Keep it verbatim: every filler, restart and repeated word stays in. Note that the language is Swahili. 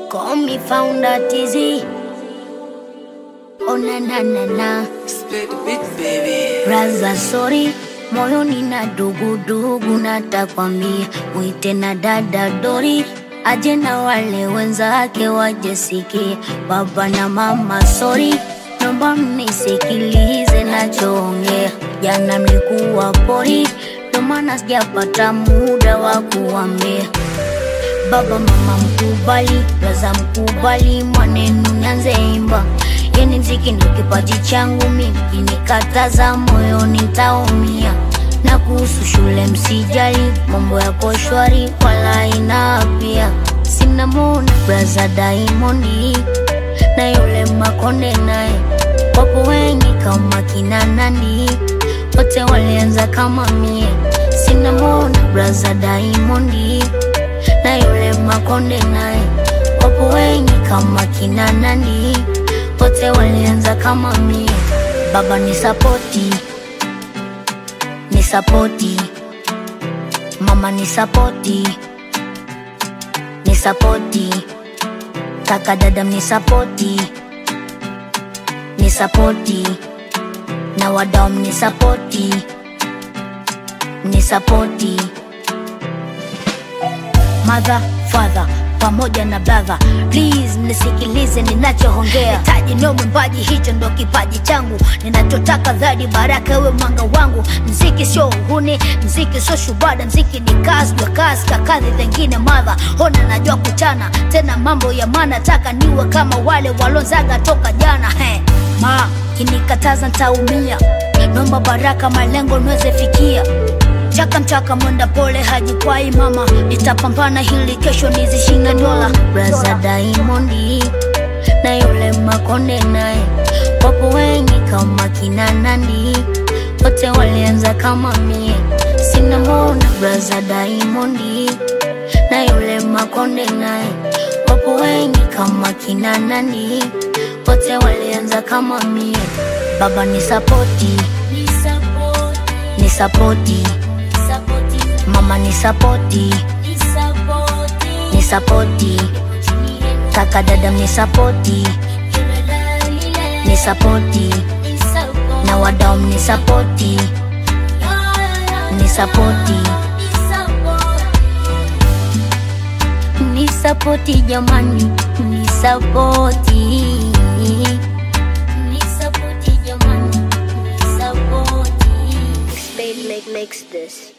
Call me founder Tizzy. Oh na na na na. Split the beat, baby. Raza sorry, moyoni na dugu dugu natakwambia, mwite na dada Dori aje na wale wenzake wajesikie. Baba na mama sorry, naomba mnisikilize nachoongea. Jana mlikuwa pori, ndo maana sijapata muda wa kuambia. Baba mama mkubali, raza mkubali, mwanenu nyanze imba. Yeni mziki ni kipaji changu mimi, kinikataza moyo nitaumia. Na kuhusu shule msijali, mambo yako shwari wala inapia. Sina mona braza Diamond na yule Makonde naye, wapo wengi kama kina Nandi, wote walianza kama mie. Sina mona braza Diamond na yule Makonde naye, wapo wengi kama kina Nandi, wote walianza kama mie. Baba ni sapoti, ni sapoti. Mama ni sapoti, ni sapoti. Kaka dada ni sapoti, ni sapoti. Na wadau ni sapoti, ni sapoti. Mother, father, pamoja na brother, please nisikilize ninachoongea. Taji no mwimbaji, hicho ndo kipaji changu. Ninachotaka dhadi baraka we mwanga wangu. Mziki sio uhuni, mziki sio shubada, mziki ni kazi wa kazi kakadhi zengine mother. Hona najua kuchana, tena mambo ya maana, taka niwe kama wale walonzaga toka jana. He, ma, kinikataza ntaumia, nomba baraka malengo nweze fikia. Chaka mchaka mwenda pole hajikwai mama, nitapambana hili kesho nizishinda dola. Braza Diamond na yule Makonde naye, wapo wengi kama kina Nandi, wote walianza kama mie. Sina mona braza Diamond na yule Makonde naye, wapo wengi kama kina Nandi, wote walianza kama mie. Baba ni sapoti, ni sapoti. Mama ni sapoti, ni sapoti. Kaka dada ni sapoti, ni sapoti. Na wadau ni sapoti, ni sapoti. Ni sapoti jamani, ni sapoti. Ni sapoti jamani, ni sapoti. Spade make makes this.